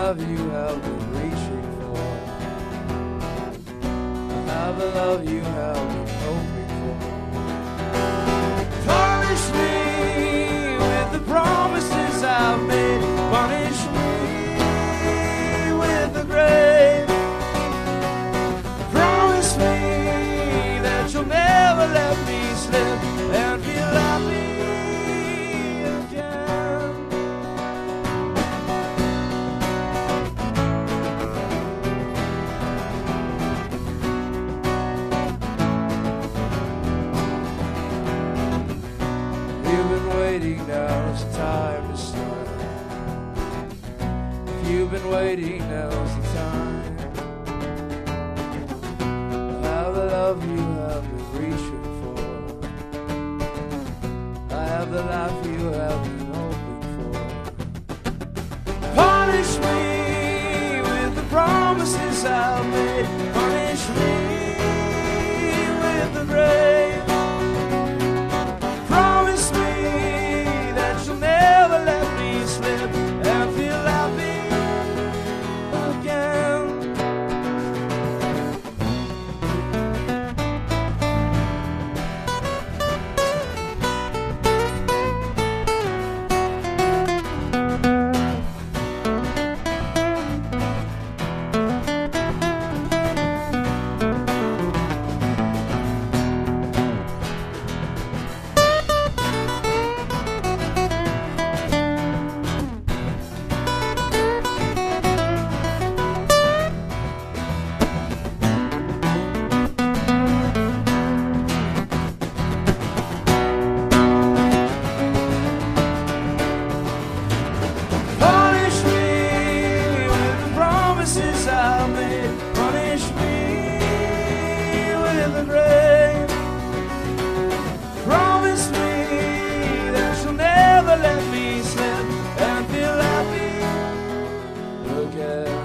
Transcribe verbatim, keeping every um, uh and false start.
love you have been reaching for. I have the love you have been hoping for. Punish me with the promises I've made. Punish me with the grave. Promise me that you'll never let me slip and feel happy again. You've been waiting, now's the time to start. If you've been waiting, now's the time. I have the love you have been reaching for. I have the life you have been hoping for. Punish me with the promises I've made. Punish me with the grave. Promise me that you'll never let me slip and feel happy again. Punish me with the promises I made. Punish me with the grave. Promise me that you'll never let me slip and feel happy again.